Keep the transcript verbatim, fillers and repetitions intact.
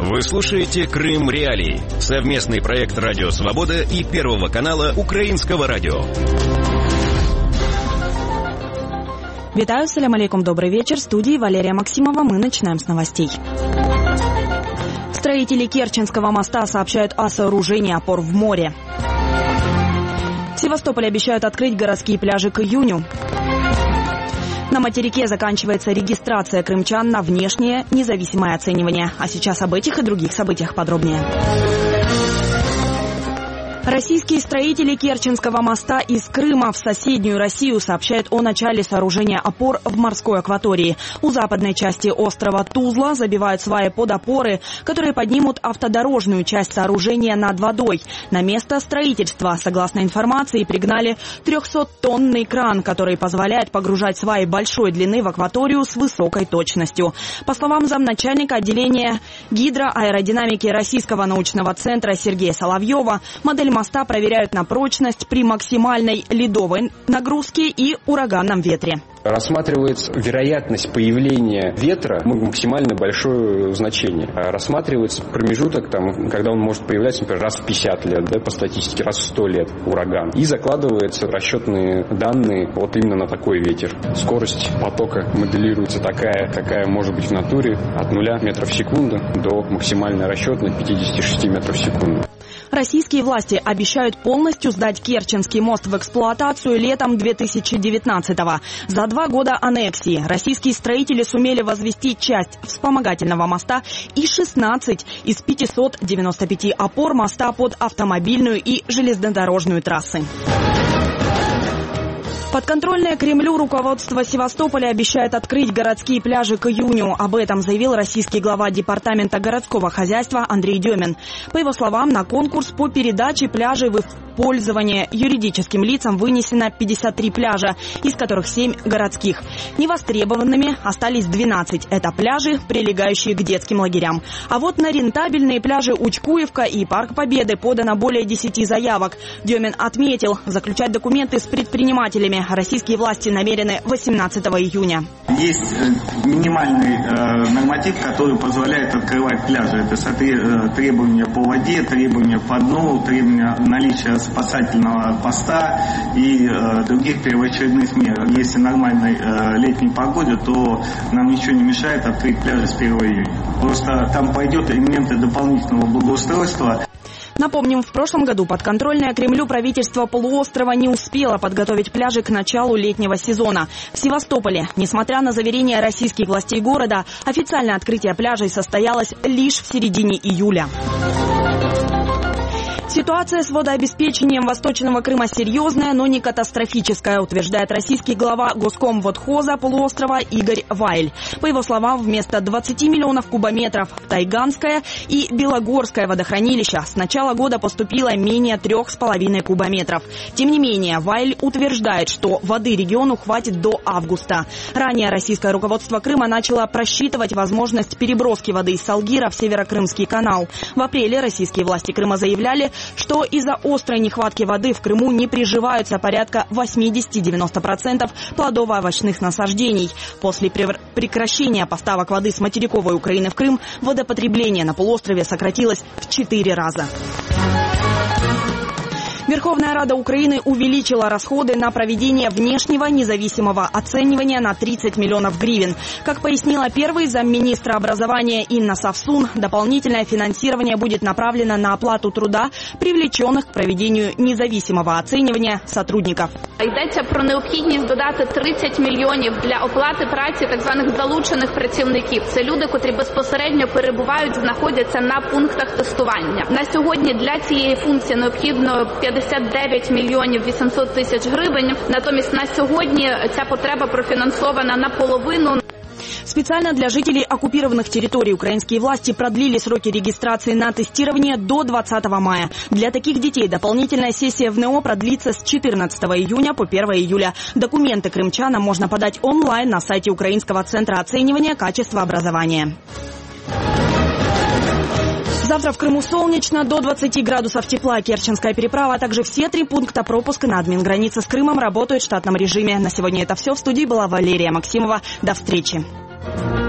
Вы слушаете «Крым Реалии» — совместный проект «Радио Свобода» и Первого канала Украинского радио. Витаю, салям алейкум, добрый вечер. В студии Валерия Максимова. Мы начинаем с новостей. Строители Керченского моста сообщают о сооружении опор в море. В Севастополе обещают открыть городские пляжи к июню. На материке заканчивается регистрация крымчан на внешнее независимое оценивание. А сейчас об этих и других событиях подробнее. Российские строители Керченского моста из Крыма в соседнюю Россию сообщают о начале сооружения опор в морской акватории. У западной части острова Тузла забивают сваи под опоры, которые поднимут автодорожную часть сооружения над водой. На место строительства, согласно информации, пригнали трехсоттонный кран, который позволяет погружать сваи большой длины в акваторию с высокой точностью. По словам замначальника отделения гидроаэродинамики Российского научного центра Сергея Соловьева, модель моста проверяют на прочность при максимальной ледовой нагрузке и ураганном ветре. Рассматривается вероятность появления ветра максимально большое значение. Рассматривается промежуток, там, когда он может появляться, например, раз в пятьдесят лет, да, по статистике, раз в сто лет ураган. И закладываются расчетные данные вот именно на такой ветер. Скорость потока моделируется такая, какая может быть в натуре от нуля метров в секунду до максимально расчетной пятидесяти шести метров в секунду. Российские власти обещают полностью сдать Керченский мост в эксплуатацию летом две тысячи девятнадцатого. За два года аннексии российские строители сумели возвести часть вспомогательного моста и шестнадцать из пятисот девяноста пяти опор моста под автомобильную и железнодорожную трассы. Подконтрольное Кремлю руководство Севастополя обещает открыть городские пляжи к июню. Об этом заявил российский глава Департамента городского хозяйства Андрей Демин. По его словам, на конкурс по передаче пляжей в пользование юридическим лицам вынесено пятьдесят три пляжа, из которых семь городских. Невостребованными остались двенадцать. Это пляжи, прилегающие к детским лагерям. А вот на рентабельные пляжи Учкуевка и Парк Победы подано более десяти заявок. Демин отметил, заключать документы с предпринимателями российские власти намерены восемнадцатого июня. Есть минимальный э, норматив, который позволяет открывать пляжи. Это э, требования по воде, требования по дну, требования наличия спасательного поста и э, других первоочередных мер. Если нормальной э, летней погоде, то нам ничего не мешает открыть пляжи с первого июня. Просто там пойдет элементы дополнительного благоустройства. Напомним, в прошлом году подконтрольное Кремлю правительство полуострова не успело подготовить пляжи к началу летнего сезона. В Севастополе, несмотря на заверения российских властей города, официальное открытие пляжей состоялось лишь в середине июля. Ситуация с водообеспечением Восточного Крыма серьезная, но не катастрофическая, утверждает российский глава Госкомводхоза полуострова Игорь Вайль. По его словам, вместо двадцати миллионов кубометров в Тайганское и Белогорское водохранилища с начала года поступило менее трех с половиной кубометров. Тем не менее, Вайль утверждает, что воды региону хватит до августа. Ранее российское руководство Крыма начало просчитывать возможность переброски воды из Салгира в Северокрымский канал. В апреле российские власти Крыма заявляли, что из-за острой нехватки воды в Крыму не приживаются порядка восемьдесят-девяносто процентов плодово-овощных насаждений. После прекращения поставок воды с материковой Украины в Крым водопотребление на полуострове сократилось в четыре раза. Верховная Рада Украины увеличила расходы на проведение внешнего независимого оценивания на тридцать миллионов гривен. Как пояснила первый замминистра образования Инна Совсун, дополнительное финансирование будет направлено на оплату труда привлеченных к проведению независимого оцінювання сотрудників. Йдеться про необхідність додати тридцять мільйонів для оплати праці так званих залучених працівників. Це люди, котрі безпосередньо перебувають, знаходяться на пунктах тестування. На сьогодні для цієї функції необхідно п'ятдесят дев'ять мільйонів вісімсот тисяч гривень. Натомість на сьогодні ця потреба профінансована наполовину. Специально для жителей оккупированных территорий украинские власти продлили сроки регистрации на тестирование до двадцатого мая. Для таких детей дополнительная сессия в НЭО продлится с четырнадцатого июня по первого июля. Документы крымчанам можно подать онлайн на сайте Украинского центра оценивания качества образования. Завтра в Крыму солнечно, до двадцати градусов тепла. Керченская переправа, а также все три пункта пропуска на админгранице с Крымом работают в штатном режиме. На сегодня это все. В студии была Валерия Максимова. До встречи.